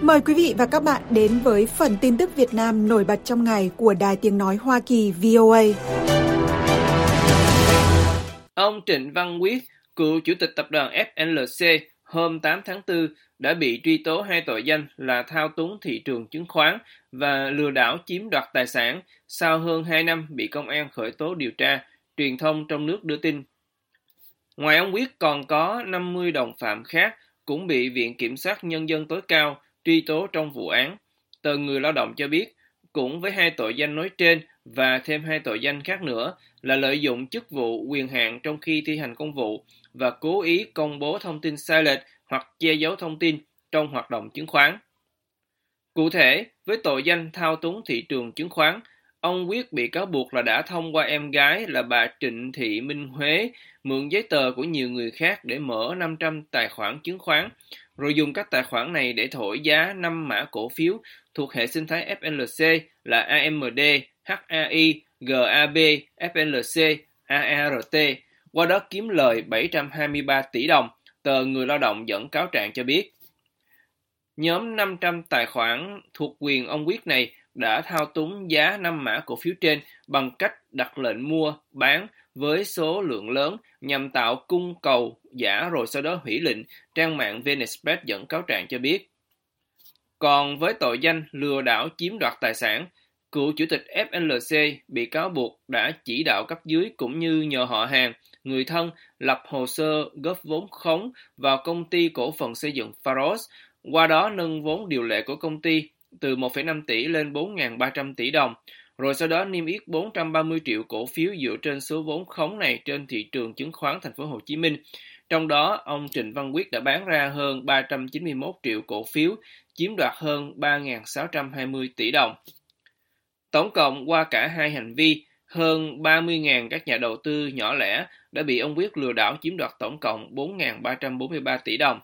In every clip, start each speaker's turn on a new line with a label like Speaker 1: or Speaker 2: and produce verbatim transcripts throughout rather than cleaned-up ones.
Speaker 1: Mời quý vị và các bạn đến với phần tin tức Việt Nam nổi bật trong ngày của Đài Tiếng Nói Hoa Kỳ vê o a.
Speaker 2: Ông Trịnh Văn Quyết, cựu chủ tịch tập đoàn ép lờ xê, hôm tám tháng tư đã bị truy tố hai tội danh là thao túng thị trường chứng khoán và lừa đảo chiếm đoạt tài sản sau hơn hai năm bị công an khởi tố điều tra, truyền thông trong nước đưa tin. Ngoài ông Quyết còn có năm mươi đồng phạm khác cũng bị Viện Kiểm sát Nhân dân tối cao truy tố trong vụ án. Tờ Người Lao động cho biết, cũng với hai tội danh nói trên và thêm hai tội danh khác nữa là lợi dụng chức vụ quyền hạn trong khi thi hành công vụ và cố ý công bố thông tin sai lệch hoặc che giấu thông tin trong hoạt động chứng khoán. Cụ thể, với tội danh thao túng thị trường chứng khoán, ông Quyết bị cáo buộc là đã thông qua em gái là bà Trịnh Thị Minh Huế mượn giấy tờ của nhiều người khác để mở năm trăm tài khoản chứng khoán, rồi dùng các tài khoản này để thổi giá năm mã cổ phiếu thuộc hệ sinh thái ép lờ xê là a em đê, hát a i, giê a bê, ép lờ xê, a rờ tê, qua đó kiếm lời bảy trăm hai mươi ba tỷ đồng, tờ Người Lao động dẫn cáo trạng cho biết. Nhóm năm trăm tài khoản thuộc quyền ông Quyết này đã thao túng giá năm mã cổ phiếu trên bằng cách đặt lệnh mua, bán với số lượng lớn nhằm tạo cung cầu giả rồi sau đó hủy lệnh, trang mạng vê en Express dẫn cáo trạng cho biết. Còn với tội danh lừa đảo chiếm đoạt tài sản, cựu chủ tịch ép lờ xê bị cáo buộc đã chỉ đạo cấp dưới cũng như nhờ họ hàng, người thân lập hồ sơ góp vốn khống vào công ty cổ phần xây dựng Pharos, qua đó nâng vốn điều lệ của công ty từ một phẩy năm tỷ lên bốn nghìn ba trăm tỷ đồng, rồi sau đó niêm yết bốn trăm ba mươi triệu cổ phiếu dựa trên số vốn khống này trên thị trường chứng khoán thành phố Hồ Chí Minh. Trong đó, ông Trịnh Văn Quyết đã bán ra hơn ba trăm chín mươi mốt triệu cổ phiếu, chiếm đoạt hơn ba nghìn sáu trăm hai mươi tỷ đồng. Tổng cộng qua cả hai hành vi, hơn ba mươi nghìn các nhà đầu tư nhỏ lẻ đã bị ông Quyết lừa đảo chiếm đoạt tổng cộng bốn nghìn ba trăm bốn mươi ba tỷ đồng.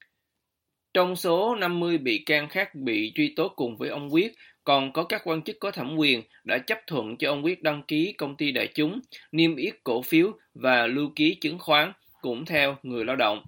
Speaker 2: Trong số năm mươi bị can khác bị truy tố cùng với ông Quyết, còn có các quan chức có thẩm quyền đã chấp thuận cho ông Quyết đăng ký công ty đại chúng, niêm yết cổ phiếu và lưu ký chứng khoán, cũng theo Người Lao động.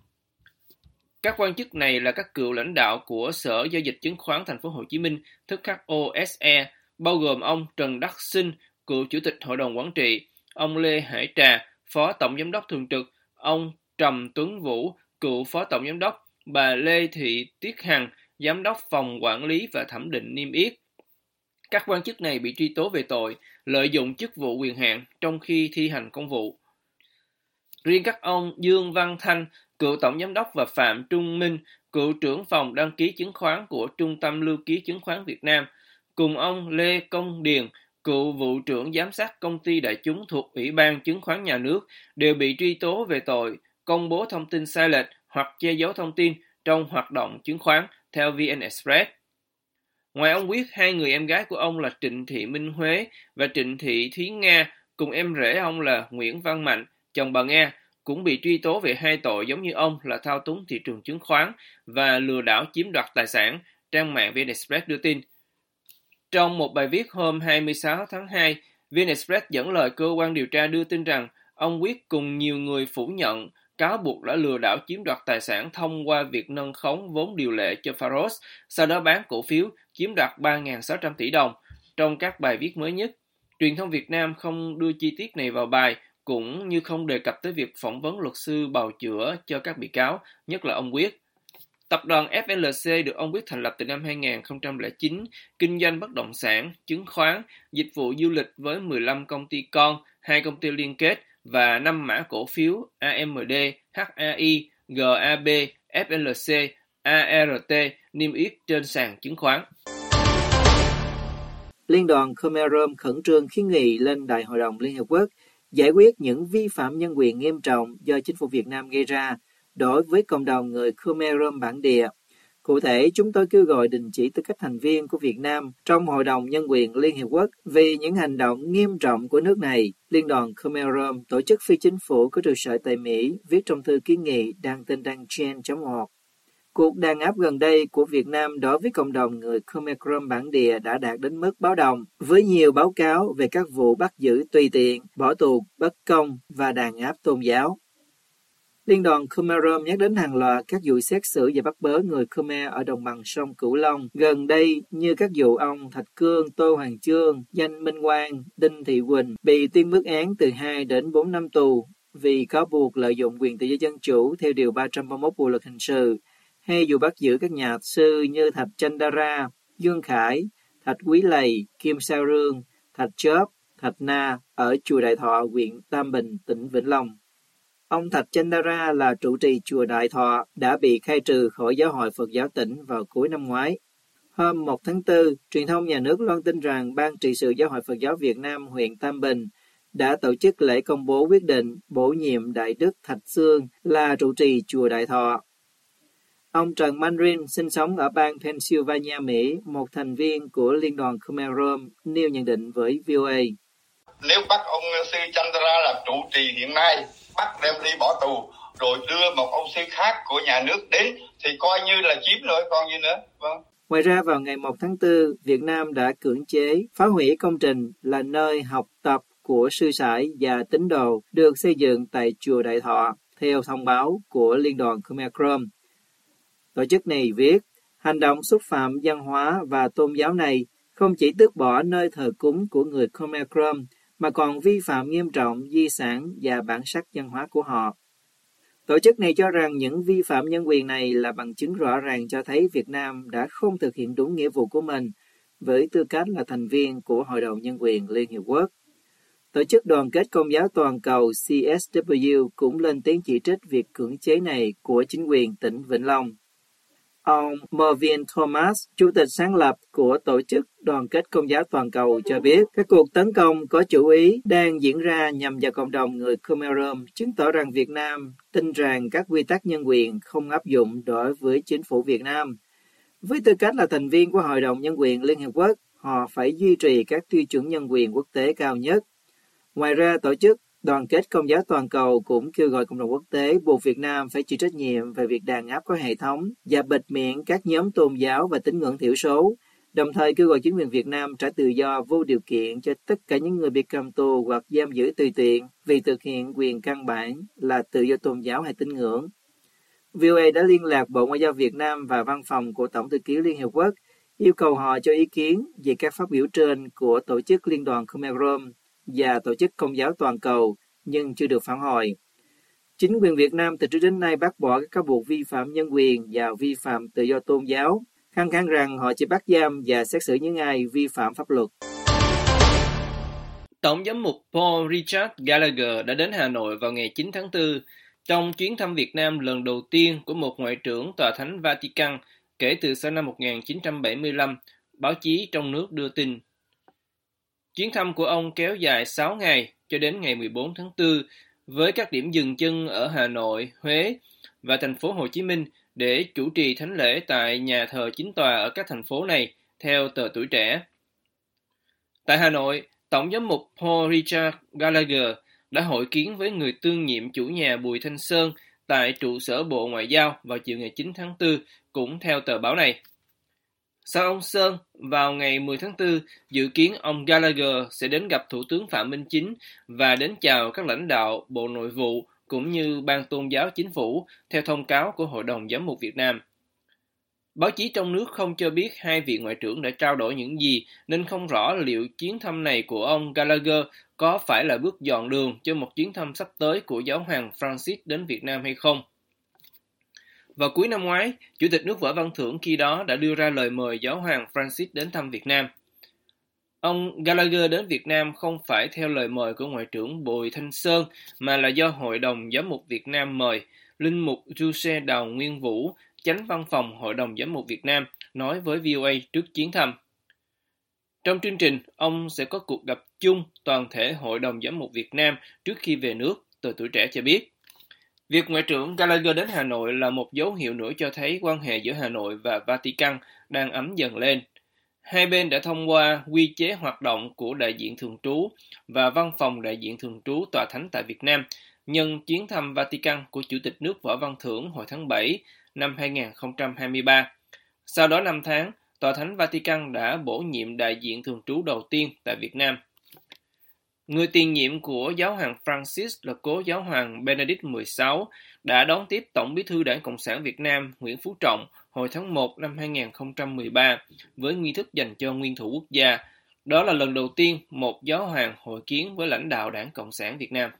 Speaker 2: Các quan chức này là các cựu lãnh đạo của Sở Giao dịch Chứng khoán Thành phố Hồ Chí Minh, tức hát o ét e, bao gồm ông Trần Đắc Sinh, cựu Chủ tịch Hội đồng Quản trị, ông Lê Hải Trà, Phó Tổng Giám đốc Thường trực, ông Trầm Tuấn Vũ, cựu Phó Tổng Giám đốc, bà Lê Thị Tuyết Hằng, Giám đốc Phòng Quản lý và Thẩm định Niêm yết. Các quan chức này bị truy tố về tội lợi dụng chức vụ quyền hạn trong khi thi hành công vụ. Riêng các ông Dương Văn Thanh, cựu Tổng Giám đốc và Phạm Trung Minh, cựu trưởng phòng đăng ký chứng khoán của Trung tâm Lưu ký Chứng khoán Việt Nam, cùng ông Lê Công Điền, cựu vụ trưởng giám sát công ty đại chúng thuộc Ủy ban Chứng khoán Nhà nước, đều bị truy tố về tội công bố thông tin sai lệch hoặc che giấu thông tin trong hoạt động chứng khoán, theo vê en Express. Ngoài ông Quyết, hai người em gái của ông là Trịnh Thị Minh Huế và Trịnh Thị Thúy Nga, cùng em rể ông là Nguyễn Văn Mạnh, chồng bà Nga, cũng bị truy tố về hai tội giống như ông là thao túng thị trường chứng khoán và lừa đảo chiếm đoạt tài sản, trang mạng vê en Express đưa tin. Trong một bài viết hôm hai mươi sáu tháng hai, vê en Express dẫn lời cơ quan điều tra đưa tin rằng ông Quyết cùng nhiều người phủ nhận cáo buộc đã lừa đảo chiếm đoạt tài sản thông qua việc nâng khống vốn điều lệ cho Pharos, sau đó bán cổ phiếu chiếm đoạt ba nghìn sáu trăm tỷ đồng. Trong các bài viết mới nhất, truyền thông Việt Nam không đưa chi tiết này vào bài, cũng như không đề cập tới việc phỏng vấn luật sư bào chữa cho các bị cáo, nhất là ông Quyết. Tập đoàn ép lờ xê được ông Quyết thành lập từ năm hai nghìn không trăm lẻ chín, kinh doanh bất động sản, chứng khoán, dịch vụ du lịch với mười lăm công ty con, hai công ty liên kết và năm mã cổ phiếu a em đê, hát a i, giê a bê, ép lờ xê, a rờ tê niêm yết trên sàn chứng khoán.
Speaker 3: Liên đoàn Khmer Rom khẩn trương kiến nghị lên Đại hội đồng Liên Hợp Quốc giải quyết những vi phạm nhân quyền nghiêm trọng do chính phủ Việt Nam gây ra đối với cộng đồng người Khmer Rom bản địa. Cụ thể, chúng tôi kêu gọi đình chỉ tư cách thành viên của Việt Nam trong Hội đồng Nhân quyền Liên Hiệp Quốc vì những hành động nghiêm trọng của nước này. Liên đoàn Khmer Rom, tổ chức phi chính phủ có trụ sở tại Mỹ, viết trong thư kiến nghị đăng trên đăng chen chấm org. Cuộc đàn áp gần đây của Việt Nam đối với cộng đồng người Khmer Rom bản địa đã đạt đến mức báo động, với nhiều báo cáo về các vụ bắt giữ tùy tiện, bỏ tù bất công và đàn áp tôn giáo. Liên đoàn Khmer Rom nhắc đến hàng loạt các vụ xét xử và bắt bớ người Khmer ở đồng bằng sông Cửu Long gần đây, như các vụ ông Thạch Cương, Tô Hoàng Chương, Danh Minh Quang, Đinh Thị Quỳnh bị tuyên mức án từ hai đến bốn năm tù vì cáo buộc lợi dụng quyền tự do dân chủ theo điều ba trăm ba mươi mốt Bộ luật hình sự, hay vụ bắt giữ các nhà sư như Thạch Chandra, Dương Khải, Thạch Quý Lầy, Kim Sao Rương, Thạch Chớp, Thạch Na ở chùa Đại Thọ, huyện Tam Bình, tỉnh Vĩnh Long. Ông Thạch Chandra là trụ trì chùa Đại Thọ đã bị khai trừ khỏi Giáo hội Phật giáo tỉnh vào cuối năm ngoái. Hôm một tháng tư, truyền thông nhà nước loan tin rằng Ban trị sự Giáo hội Phật giáo Việt Nam huyện Tam Bình đã tổ chức lễ công bố quyết định bổ nhiệm Đại đức Thạch Sương là trụ trì chùa Đại Thọ. Ông Trần Manrin sinh sống ở bang Pennsylvania, Mỹ, một thành viên của Liên đoàn Khmer Rom, nêu nhận định với vê o a.
Speaker 4: Nếu bắt ông sư Chandra là trụ trì hiện nay, bắt đem đi bỏ tù, rồi đưa một ông sư khác của nhà nước đến, thì coi như là chiếm rồi, còn gì nữa. Vâng.
Speaker 3: Ngoài ra, vào ngày một tháng tư, Việt Nam đã cưỡng chế phá hủy công trình là nơi học tập của sư sãi và tín đồ được xây dựng tại chùa Đại Thọ, theo thông báo của Liên đoàn Khmer Krom. Tổ chức này viết, hành động xúc phạm văn hóa và tôn giáo này không chỉ tước bỏ nơi thờ cúng của người Khmer Krom, mà còn vi phạm nghiêm trọng di sản và bản sắc văn hóa của họ. Tổ chức này cho rằng những vi phạm nhân quyền này là bằng chứng rõ ràng cho thấy Việt Nam đã không thực hiện đúng nghĩa vụ của mình với tư cách là thành viên của Hội đồng Nhân quyền Liên Hiệp Quốc. Tổ chức Đoàn kết Công giáo Toàn cầu C S W cũng lên tiếng chỉ trích việc cưỡng chế này của chính quyền tỉnh Vĩnh Long. Ông Mervyn Thomas, chủ tịch sáng lập của Tổ chức Đoàn kết Công giáo Toàn cầu cho biết các cuộc tấn công có chủ ý đang diễn ra nhằm vào cộng đồng người Khmer Rom, chứng tỏ rằng Việt Nam tin rằng các quy tắc nhân quyền không áp dụng đối với chính phủ Việt Nam. Với tư cách là thành viên của Hội đồng Nhân quyền Liên Hiệp Quốc, họ phải duy trì các tiêu chuẩn nhân quyền quốc tế cao nhất. Ngoài ra, Tổ chức Đoàn kết Công giáo Toàn cầu cũng kêu gọi cộng đồng quốc tế buộc Việt Nam phải chịu trách nhiệm về việc đàn áp có hệ thống và bịt miệng các nhóm tôn giáo và tín ngưỡng thiểu số, đồng thời kêu gọi chính quyền Việt Nam trả tự do vô điều kiện cho tất cả những người bị cầm tù hoặc giam giữ tùy tiện vì thực hiện quyền căn bản là tự do tôn giáo hay tín ngưỡng. vê o a đã liên lạc Bộ Ngoại giao Việt Nam và Văn phòng của Tổng thư ký Liên Hiệp Quốc, yêu cầu họ cho ý kiến về các phát biểu trên của Tổ chức Liên đoàn Khmer Rom và Tổ chức Công giáo Toàn cầu, nhưng chưa được phản hồi. Chính quyền Việt Nam từ trước đến nay bác bỏ các cáo buộc vi phạm nhân quyền và vi phạm tự do tôn giáo, khăng khăng rằng họ chỉ bắt giam và xét xử những ai vi phạm pháp luật.
Speaker 2: Tổng giám mục Paul Richard Gallagher đã đến Hà Nội vào ngày chín tháng tư, trong chuyến thăm Việt Nam lần đầu tiên của một ngoại trưởng Tòa Thánh Vatican kể từ sau năm một nghìn chín trăm bảy mươi lăm, báo chí trong nước đưa tin. Chuyến thăm của ông kéo dài sáu ngày cho đến ngày mười bốn tháng tư, với các điểm dừng chân ở Hà Nội, Huế và thành phố Hồ Chí Minh để chủ trì thánh lễ tại nhà thờ chính tòa ở các thành phố này, theo tờ Tuổi Trẻ. Tại Hà Nội, Tổng giám mục Paul Richard Gallagher đã hội kiến với người tương nhiệm chủ nhà Bùi Thanh Sơn tại trụ sở Bộ Ngoại giao vào chiều ngày chín tháng tư, cũng theo tờ báo này. Sau ông Sơn, vào ngày mười tháng tư, dự kiến ông Gallagher sẽ đến gặp Thủ tướng Phạm Minh Chính và đến chào các lãnh đạo Bộ Nội vụ cũng như Ban Tôn giáo Chính phủ, theo thông cáo của Hội đồng Giám mục Việt Nam. Báo chí trong nước không cho biết hai vị ngoại trưởng đã trao đổi những gì, nên không rõ liệu chuyến thăm này của ông Gallagher có phải là bước dọn đường cho một chuyến thăm sắp tới của Giáo hoàng Francis đến Việt Nam hay không. Vào cuối năm ngoái, Chủ tịch nước Võ Văn Thưởng khi đó đã đưa ra lời mời Giáo hoàng Francis đến thăm Việt Nam. Ông Gallagher đến Việt Nam không phải theo lời mời của Ngoại trưởng Bùi Thanh Sơn, mà là do Hội đồng Giám mục Việt Nam mời. Linh mục Giuse Đào Nguyên Vũ, Chánh Văn phòng Hội đồng Giám mục Việt Nam, nói với vê o a trước chuyến thăm. Trong chương trình, ông sẽ có cuộc gặp chung toàn thể Hội đồng Giám mục Việt Nam trước khi về nước, tờ Tuổi Trẻ cho biết. Việc Ngoại trưởng Gallagher đến Hà Nội là một dấu hiệu nữa cho thấy quan hệ giữa Hà Nội và Vatican đang ấm dần lên. Hai bên đã thông qua quy chế hoạt động của đại diện thường trú và văn phòng đại diện thường trú Tòa Thánh tại Việt Nam nhân chuyến thăm Vatican của Chủ tịch nước Võ Văn Thưởng hồi tháng bảy năm hai nghìn không trăm hai mươi ba. Sau đó năm tháng, Tòa Thánh Vatican đã bổ nhiệm đại diện thường trú đầu tiên tại Việt Nam. Người tiền nhiệm của giáo hoàng Francis là cố giáo hoàng Benedict mười sáu đã đón tiếp Tổng bí thư Đảng Cộng sản Việt Nam Nguyễn Phú Trọng hồi tháng một năm hai nghìn không trăm mười ba với nghi thức dành cho nguyên thủ quốc gia. Đó là lần đầu tiên một giáo hoàng hội kiến với lãnh đạo Đảng Cộng sản Việt Nam.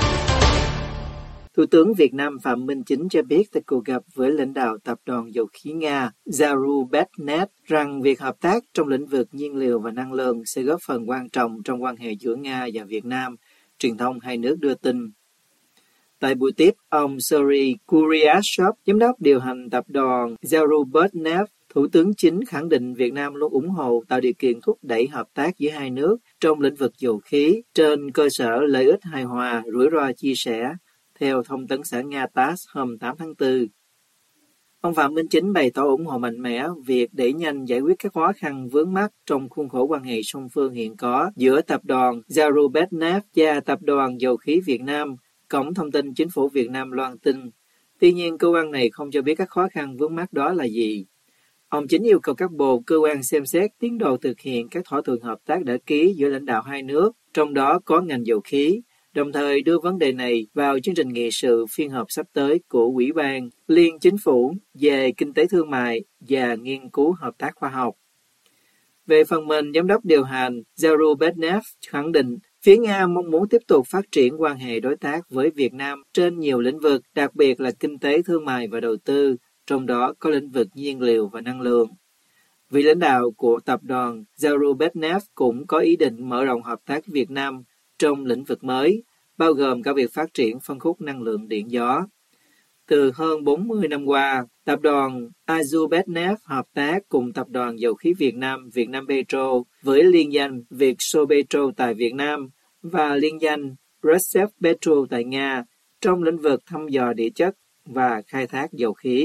Speaker 3: Thủ tướng Việt Nam Phạm Minh Chính cho biết tại cuộc gặp với lãnh đạo tập đoàn dầu khí Nga Zarubezhneft rằng việc hợp tác trong lĩnh vực nhiên liệu và năng lượng sẽ góp phần quan trọng trong quan hệ giữa Nga và Việt Nam, truyền thông hai nước đưa tin. Tại buổi tiếp, ông Sergei Kuryashov, giám đốc điều hành tập đoàn Zarubezhneft, Thủ tướng Chính khẳng định Việt Nam luôn ủng hộ tạo điều kiện thúc đẩy hợp tác giữa hai nước trong lĩnh vực dầu khí trên cơ sở lợi ích hài hòa, rủi ro chia sẻ, theo thông tấn xã Nga tát ét hôm tám tháng tư. Ông Phạm Minh Chính bày tỏ ủng hộ mạnh mẽ việc đẩy nhanh giải quyết các khó khăn vướng mắc trong khuôn khổ quan hệ song phương hiện có giữa tập đoàn Zarubezhneft và tập đoàn dầu khí Việt Nam, Cổng thông tin Chính phủ Việt Nam loan tin. Tuy nhiên, cơ quan này không cho biết các khó khăn vướng mắc đó là gì. Ông Chính yêu cầu các bộ cơ quan xem xét tiến độ thực hiện các thỏa thuận hợp tác đã ký giữa lãnh đạo hai nước, trong đó có ngành dầu khí, đồng thời đưa vấn đề này vào chương trình nghị sự phiên họp sắp tới của Ủy ban Liên Chính phủ về Kinh tế Thương mại và Nghiên cứu Hợp tác Khoa học. Về phần mình, Giám đốc điều hành Zarubezhneft khẳng định phía Nga mong muốn tiếp tục phát triển quan hệ đối tác với Việt Nam trên nhiều lĩnh vực, đặc biệt là kinh tế thương mại và đầu tư, trong đó có lĩnh vực nhiên liệu và năng lượng. Vị lãnh đạo của tập đoàn Zarubezhneft cũng có ý định mở rộng hợp tác Việt Nam trong lĩnh vực mới, bao gồm cả việc phát triển phân khúc năng lượng điện gió. Từ hơn bốn mươi năm qua, tập đoàn Zarubezhneft hợp tác cùng tập đoàn dầu khí Việt Nam Vietnam Petro với liên danh Vietso-Petro tại Việt Nam và liên danh Rosneft-Petro tại Nga trong lĩnh vực thăm dò địa chất và khai thác dầu khí.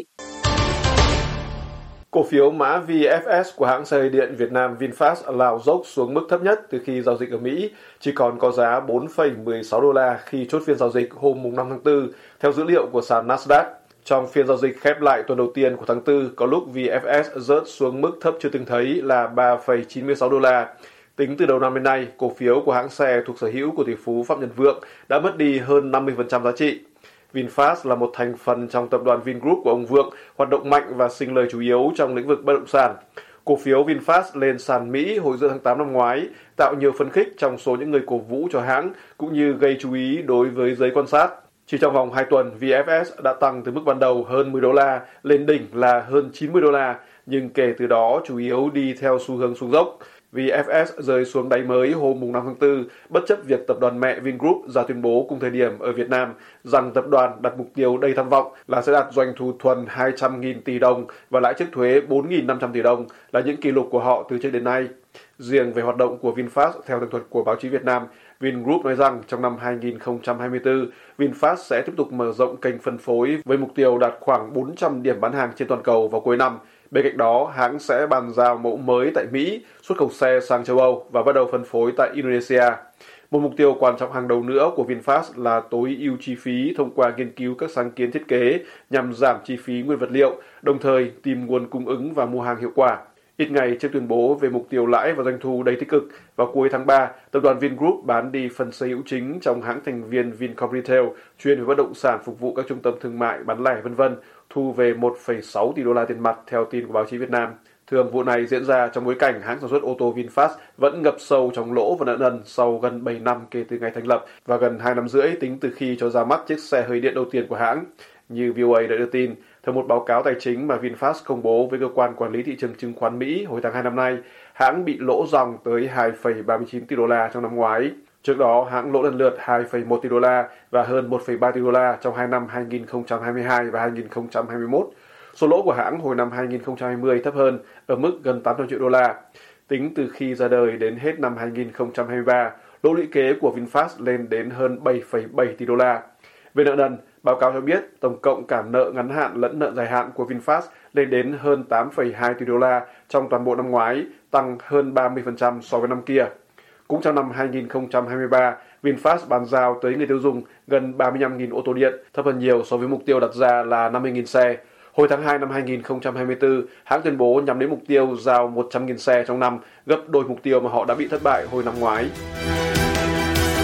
Speaker 5: Cổ phiếu mã vê ép ét của hãng xe hơi điện Việt Nam VinFast lao dốc xuống mức thấp nhất từ khi giao dịch ở Mỹ, chỉ còn có giá bốn phẩy mười sáu đô la khi chốt phiên giao dịch hôm năm tháng tư, theo dữ liệu của sàn Nasdaq. Trong phiên giao dịch khép lại tuần đầu tiên của tháng tư, có lúc vê ép ét rớt xuống mức thấp chưa từng thấy là ba phẩy chín mươi sáu đô la. Tính từ đầu năm đến nay, cổ phiếu của hãng xe thuộc sở hữu của tỷ phú Phạm Nhật Vượng đã mất đi hơn năm mươi phần trăm giá trị. VinFast là một thành phần trong tập đoàn Vingroup của ông Vượng, hoạt động mạnh và sinh lời chủ yếu trong lĩnh vực bất động sản. Cổ phiếu VinFast lên sàn Mỹ hồi giữa tháng tám năm ngoái, tạo nhiều phấn khích trong số những người cổ vũ cho hãng, cũng như gây chú ý đối với giới quan sát. Chỉ trong vòng hai tuần, vê ép ét đã tăng từ mức ban đầu hơn mười đô la lên đỉnh là hơn chín mươi đô la, nhưng kể từ đó chủ yếu đi theo xu hướng xuống dốc. vê ép ét rơi xuống đáy mới hôm năm tháng tư, bất chấp việc tập đoàn mẹ Vingroup ra tuyên bố cùng thời điểm ở Việt Nam rằng tập đoàn đặt mục tiêu đầy tham vọng là sẽ đạt doanh thu thuần hai trăm nghìn tỷ đồng và lãi trước thuế bốn nghìn năm trăm tỷ đồng, là những kỷ lục của họ từ trước đến nay. Riêng về hoạt động của VinFast, theo tường thuật của báo chí Việt Nam, Vingroup nói rằng trong năm hai nghìn không trăm hai mươi tư, VinFast sẽ tiếp tục mở rộng kênh phân phối với mục tiêu đạt khoảng bốn trăm điểm bán hàng trên toàn cầu vào cuối năm. Bên cạnh đó, hãng sẽ bàn giao mẫu mới tại Mỹ, xuất khẩu xe sang châu Âu và bắt đầu phân phối tại Indonesia. Một mục tiêu quan trọng hàng đầu nữa của VinFast là tối ưu chi phí thông qua nghiên cứu các sáng kiến thiết kế nhằm giảm chi phí nguyên vật liệu, đồng thời tìm nguồn cung ứng và mua hàng hiệu quả. Ít ngày trước tuyên bố về mục tiêu lãi và doanh thu đầy tích cực, vào cuối tháng ba, tập đoàn Vingroup bán đi phần sở hữu chính trong hãng thành viên Vincom Retail, chuyên về bất động sản phục vụ các trung tâm thương mại, bán lẻ vân vân, thu về một phẩy sáu tỷ đô la tiền mặt theo tin của báo chí Việt Nam. Thường vụ này diễn ra trong bối cảnh hãng sản xuất ô tô VinFast vẫn ngập sâu trong lỗ và nợ nần sau gần bảy năm kể từ ngày thành lập và gần hai năm rưỡi tính từ khi cho ra mắt chiếc xe hơi điện đầu tiên của hãng. Như vê o a đã đưa tin, theo một báo cáo tài chính mà VinFast công bố với cơ quan quản lý thị trường chứng khoán Mỹ hồi tháng hai năm nay, hãng bị lỗ ròng tới hai phẩy ba mươi chín tỷ đô la trong năm ngoái. Trước đó, hãng lỗ lần lượt hai phẩy một tỷ đô la và hơn một phẩy ba tỷ đô la trong hai năm hai nghìn không trăm hai mươi hai và hai nghìn không trăm hai mươi mốt. Số lỗ của hãng hồi năm hai nghìn không trăm hai mươi thấp hơn, ở mức gần tám trăm triệu đô la. Tính từ khi ra đời đến hết năm hai nghìn không trăm hai mươi ba, lỗ lũy kế của VinFast lên đến hơn bảy phẩy bảy tỷ đô la. Về nợ nần, báo cáo cho biết tổng cộng cả nợ ngắn hạn lẫn nợ dài hạn của VinFast lên đến hơn tám phẩy hai tỷ đô la trong toàn bộ năm ngoái, tăng hơn ba mươi phần trăm so với năm kia. Cũng trong năm hai nghìn không trăm hai mươi ba, VinFast bàn giao tới người tiêu dùng gần ba mươi lăm nghìn ô tô điện, thấp hơn nhiều so với mục tiêu đặt ra là năm mươi nghìn xe. Hồi tháng hai năm hai nghìn không trăm hai mươi tư, hãng tuyên bố nhắm đến mục tiêu giao một trăm nghìn xe trong năm, gấp đôi mục tiêu mà họ đã bị thất bại hồi năm ngoái.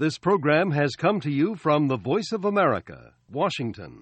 Speaker 6: This program has come to you from the Voice of America, Washington.